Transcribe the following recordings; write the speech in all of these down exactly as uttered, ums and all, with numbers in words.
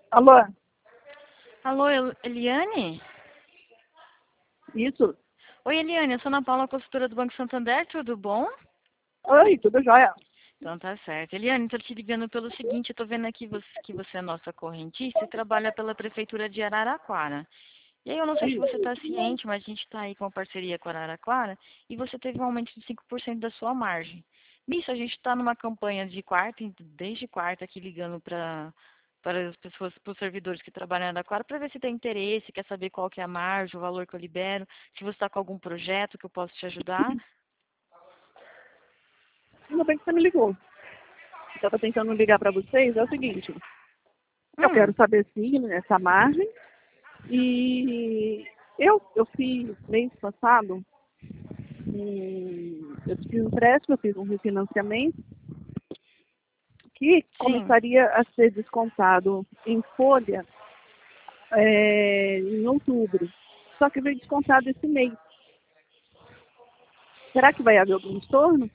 Alô? Alô, El- Eliane? Isso? Oi, Eliane, eu sou Ana Paula, consultora do Banco Santander, tudo bom? Oi, tudo jóia? Então tá certo. Eliane, estou te ligando pelo seguinte, eu tô vendo aqui você- que você é nossa correntista e trabalha pela Prefeitura de Araraquara. E aí eu não sei se você Isso. está ciente, mas a gente está aí com uma parceria com a Araraquara e você teve um aumento de cinco por cento da sua margem. Nisso, a gente está numa campanha de quarta, desde quarta aqui ligando para para as pessoas, para os servidores que trabalham na Araraquara, para ver se tem interesse, quer saber qual que é a margem, o valor que eu libero, se você está com algum projeto que eu possa te ajudar. Ainda bem que você me ligou. Eu estava tentando ligar para vocês. É o seguinte, eu quero Hum, saber sim essa margem. E eu, eu fiz mês passado, um, eu fiz um empréstimo, eu fiz um refinanciamento que sim. começaria a ser descontado em folha é, em outubro. Só que veio descontado esse mês. Será que vai haver algum estorno?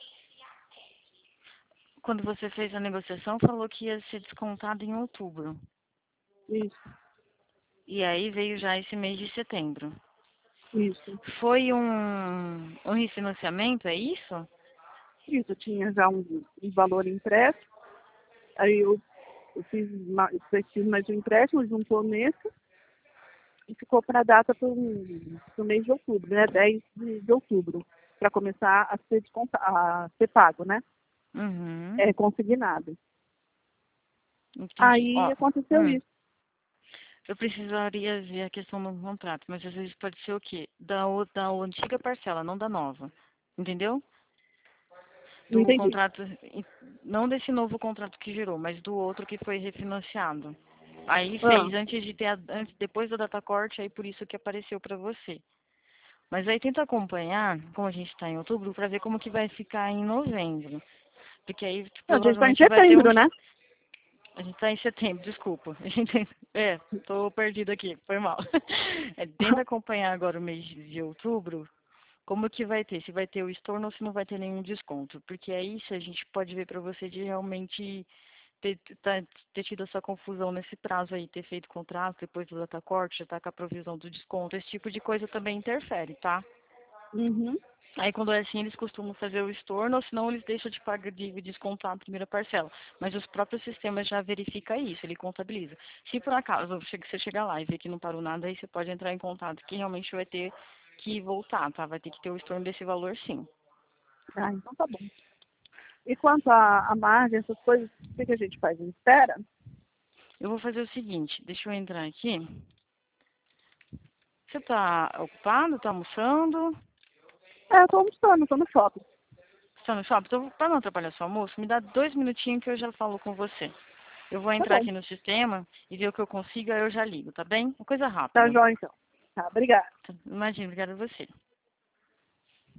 Quando você fez a negociação, falou que ia ser descontado em outubro. Isso, E aí veio já esse mês de setembro. isso. Foi um, um refinanciamento, é isso? Isso, eu tinha já um, um valor impresso, aí eu, eu fiz, ma- eu fiz mais um empréstimo, juntou nesse, e ficou para a data para o mês de outubro, né? dez de, de outubro, para começar a ser, desconta, a ser pago, né? Uhum. É, consignado. Entendi. Aí Ó, aconteceu hum, isso. eu precisaria ver a questão do contrato, mas às vezes pode ser o quê? Da, o- da antiga parcela, não da nova. Entendeu? Não Do entendi. contrato, não desse novo contrato que gerou, mas do outro que foi refinanciado. Aí Ah, fez antes de ter, a, antes, depois da data corte, aí por isso que apareceu para você. Mas aí tenta acompanhar, como a gente está em outubro, para ver como que vai ficar em novembro. Porque aí tipo, a gente está em provavelmente vai ter setembro, uns. né? A gente está em setembro, desculpa. A gente... É, tô perdido aqui, foi mal. É, tenta acompanhar agora o mês de outubro, como que vai ter, se vai ter o estorno ou se não vai ter nenhum desconto. Porque aí se a gente pode ver para você de realmente ter, tá- ter tido essa confusão nesse prazo aí, ter feito contrato, depois do data corte, já tá com a provisão do desconto, esse tipo de coisa também interfere, tá? Uhum. Aí quando é assim, eles costumam fazer o estorno, ou senão eles deixam de pagar de descontar a primeira parcela. Mas os próprios sistemas já verificam isso, ele contabiliza. Se por acaso você chegar lá e ver que não parou nada, aí você pode entrar em contato que realmente vai ter que voltar, tá? Vai ter que ter o estorno desse valor sim. Ah, então tá bom. E quanto à, à margem, essas coisas, o que, que a gente faz? A gente espera? Eu vou fazer o seguinte, deixa eu entrar aqui. Você tá ocupado? Tá almoçando? É, eu tô almoçando, tô no shopping. Você tá no shopping? Então, para não atrapalhar seu almoço, me dá dois minutinhos que eu já falo com você. Eu vou Tá entrar bom. aqui no sistema e ver o que eu consigo, aí eu já ligo, tá bem? Uma coisa Tá rápida. jóia, então. Tá, obrigada. Imagina, obrigada a você.